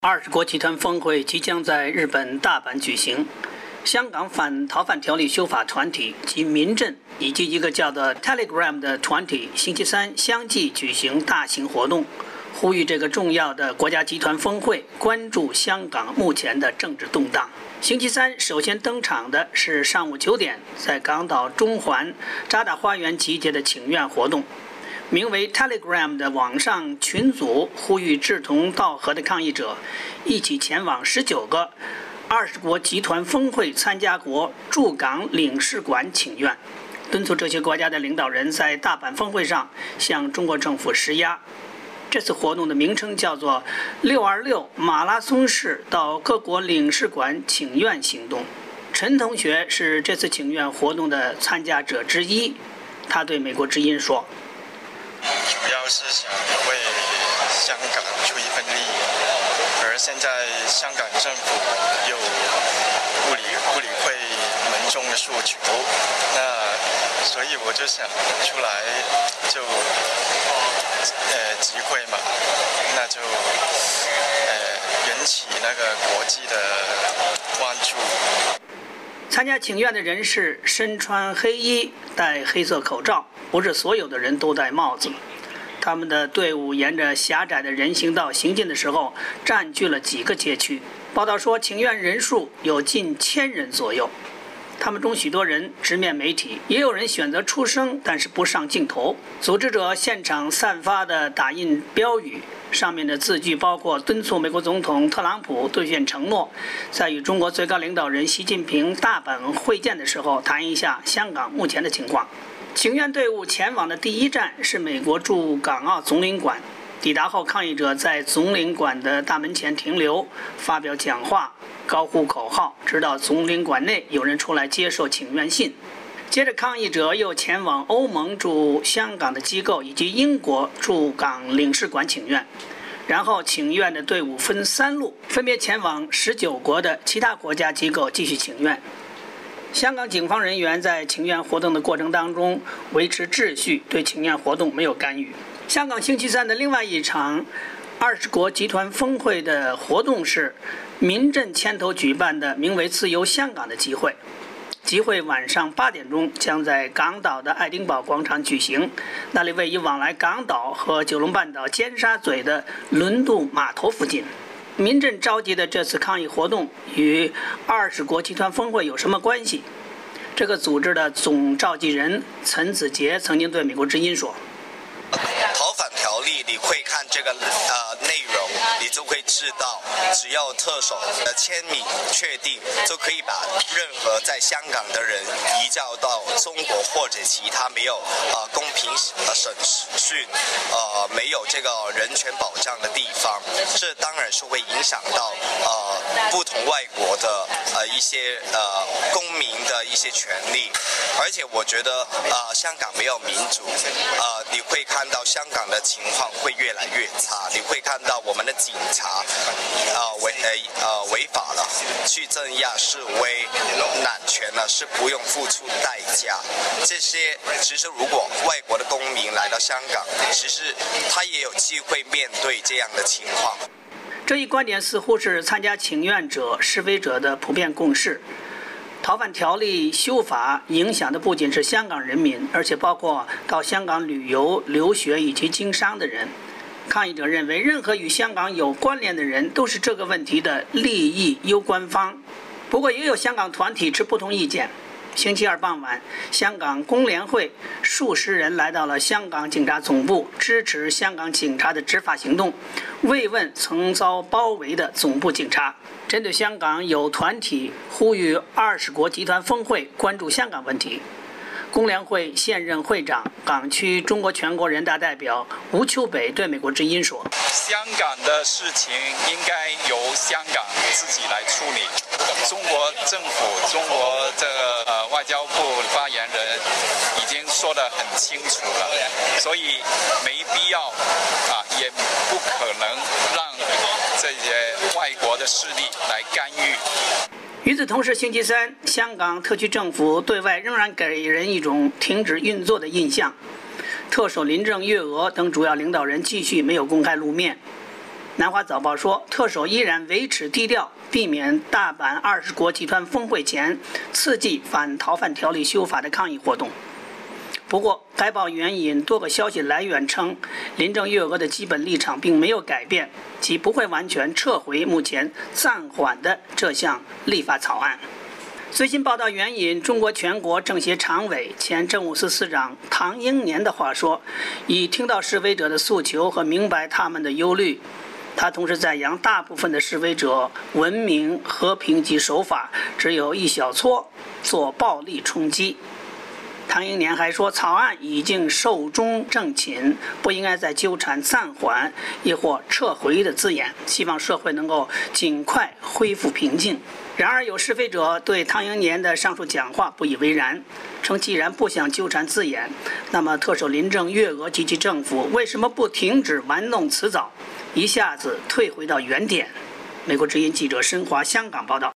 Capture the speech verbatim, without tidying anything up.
二十国集团峰会即将在日本大阪举行，香港反逃犯条例修法团体及民阵以及一个叫做 Telegram 的团体，星期三相继举行大型活动，呼吁这个重要的国家集团峰会关注香港目前的政治动荡。星期三首先登场的是上午九点在港岛中环渣打花园集结的请愿活动。名为 Telegram 的网上群组呼吁志同道合的抗议者一起前往十九个二十国集团峰会参加国驻港领事馆请愿，敦促这些国家的领导人在大阪峰会上向中国政府施压。这次活动的名称叫做六二六马拉松式到各国领事馆请愿行动。陈同学是这次请愿活动的参加者之一，他对美国之音说， 主要是想为香港出一份力，而现在香港政府又不理不理会民众的诉求，那所以我就想出来就呃集会嘛，那就呃引起那个国际的关注。 参加请愿的人士身穿黑衣，戴黑色口罩，不是所有的人都戴帽子。他们的队伍沿着狭窄的人行道行进的时候，占据了几个街区。报道说，请愿人数有近千人左右。他们中许多人直面媒体，也有人选择出声，但是不上镜头。组织者现场散发的打印标语，上面的字句包括敦促美国总统特朗普兑现承诺，在与中国最高领导人习近平大阪会见的时候谈一下香港目前的情况。请愿队伍前往的第一站是美国驻港澳总领馆，抵达后，抗议者在总领馆的大门前停留，发表讲话，高呼口号，直到总领馆内有人出来接受请愿信。接着，抗议者又前往欧盟驻香港的机构以及英国驻港领事馆请愿。然后，请愿的队伍分三路，分别前往十九国的其他国家机构继续请愿。香港警方人员在请愿活动的过程当中维持秩序，对请愿活动没有干预。香港星期三的另外一场二十国集团峰会的活动是民阵牵头举办的名为自由香港的集会。集会晚上八点钟将在港岛的爱丁堡广场举行，那里位于往来港岛和九龙半岛尖沙咀的轮渡码头附近。民阵召集的这次抗议活动与二十国集团峰会有什么关系？这个组织的总召集人陈子杰曾经对美国之音说， 逃犯条例你会看这个呃内容，你就会知道，只要特首的签名确定，就可以把任何在香港的人移交到中国或者其他没有呃公平呃审讯呃没有这个人权保障的地方，这当然是会影响到呃不同外国的呃一些呃公民的一些权利，而且我觉得呃香港没有民主，呃你会看到香港的情况会越来越差，你会看到我们的警察呃违呃呃违法了，去镇压示威滥权呢是不用付出代价。这些其实如果外国的公民来到香港，其实他也有机会面对这样的情况。 这一观点似乎是参加请愿者、示威者的普遍共识。逃犯条例修法影响的不仅是香港人民，而且包括到香港旅游、留学以及经商的人。抗议者认为，任何与香港有关联的人都是这个问题的利益攸关方。不过，也有香港团体持不同意见。星期二傍晚，香港工联会数十人来到了香港警察总部，支持香港警察的执法行动，慰问曾遭包围的总部警察。针对香港，有团体呼吁二十国集团峰会关注香港问题。工联会现任会长、港区中国全国人大代表吴秋北对美国之音说， 香港的事情应该由香港自己来处理，中国政府、中国这个呃外交部发言人已经说得很清楚了，所以没必要啊，也不可能让这些外国的势力来干预。 与此同时，星期三，香港特区政府对外仍然给人一种停止运作的印象。特首林郑月娥等主要领导人继续没有公开露面。 南华早报说，特首依然维持低调，避免大阪二十国集团峰会前刺激反逃犯条例修法的抗议活动。不过，该报援引多个消息来源称，林郑月娥的基本立场并没有改变，即不会完全撤回目前暂缓的这项立法草案。最新报道援引中国全国政协常委、前政务司司长唐英年的话说，已听到示威者的诉求和明白他们的忧虑。他同时赞扬大部分的示威者文明、和平及守法，只有一小撮做暴力冲击。唐英年还说，草案已经寿终正寝，不应该再纠缠暂缓亦或撤回的字眼，希望社会能够尽快恢复平静。然而，有示威者对唐英年的上述讲话不以为然，称既然不想纠缠字眼，那么特首林郑月娥及其政府为什么不停止玩弄辞藻，一下子退回到原点？美国之音记者申华香港报道。